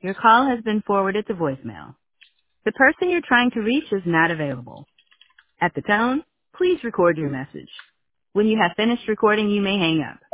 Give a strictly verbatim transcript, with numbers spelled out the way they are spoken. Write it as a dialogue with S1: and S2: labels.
S1: Your call has been forwarded to voicemail. The person you're trying to reach is not available. At the tone, please record your message. When you have finished recording, you may hang up.